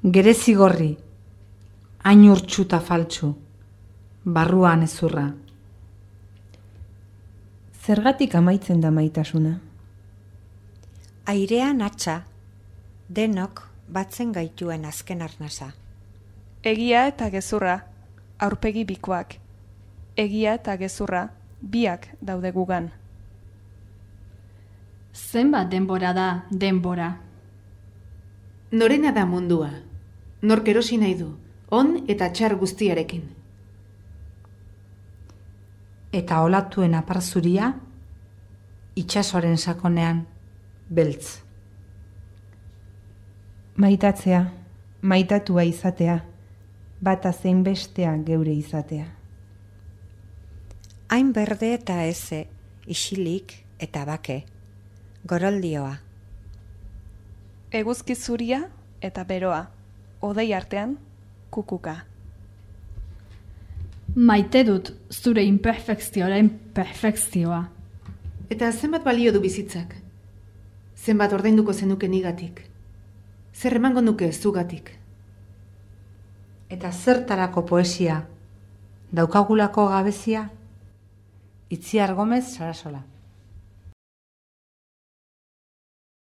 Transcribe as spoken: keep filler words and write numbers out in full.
Gerezi gorri, hain urtsu ta faltsu, barruan ezurra. Zergatik amaitzen da maitasuna? Airean atxa, denok batzen gaituen azken arnasa. Egia eta gezurra, aurpegi bikoak. Egia eta gezurra, biak daude gugan. Zenbat denbora da denbora? Norena da mundua, nork erosi nahi du, on eta txar guztiarekin. Eta olatuen aparzuria, itsasoaren sakonean, beltz. Maitatzea, maitatua izatea, bata zein bestea geure izatea. Hain berde eta eze, isilik eta bake, goroldioa. Eguzki zuria eta beroa, odei artean, kukuka. Maite dut zure imperfekzioaren perfekzioa. Eta zenbat balio du bizitzak? Zenbat ordainduko zenuke nigatik? Zer emango nuke zugatik? Eta zertarako poesia, daukagulako gabezia? Itziar Gomez Sarasola.